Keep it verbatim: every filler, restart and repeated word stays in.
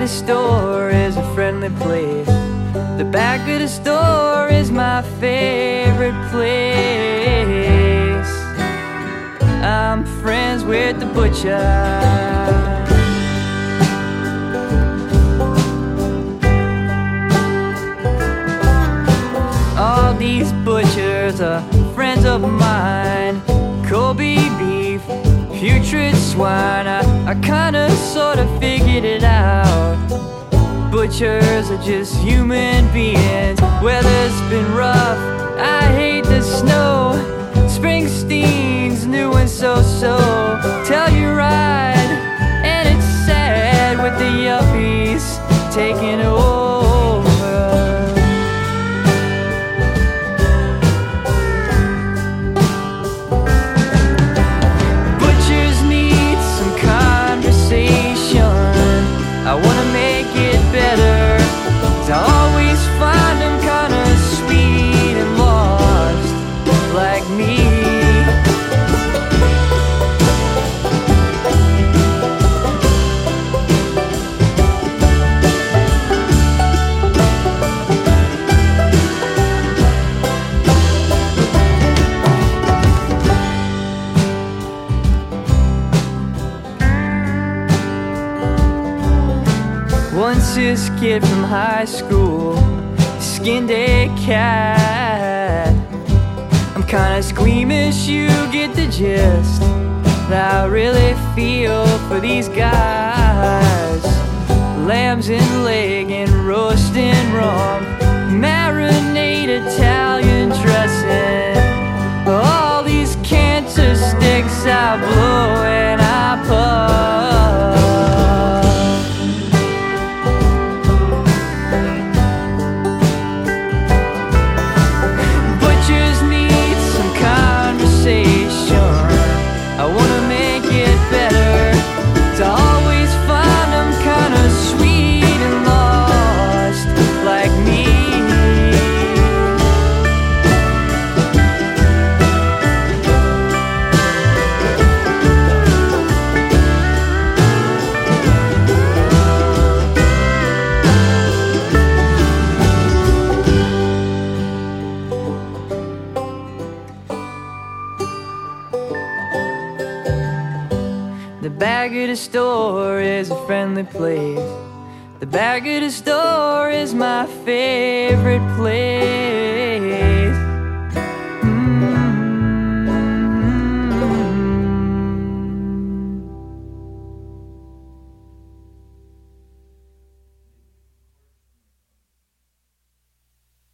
the store is a friendly place. The back of the store is my favorite place. I'm friends with the butcher. All these butchers are friends of mine. Kobe beef, putrid swine, I, I kinda sorta figured it out. Butchers are just human beings. Weather's been rough, I hate the snow. Springsteen's new and so-so. Tell you right, and it's sad with the yuppies taking over. Butchers need some conversation. I wanna make it better, 'cause I always find them kinda sweet and lost, like me. Once this kid from high school skinned a cat. I'm kinda squeamish, you get the gist. I really feel for these guys. Lambs and leg and roasting wrong, marinated Italian dressing. All these cancer sticks I blow and I puff. I wanna make it better, 'cause I always find them kinda sweet and lost, like me. The back of the store is a friendly place. The back of the store is my favorite place.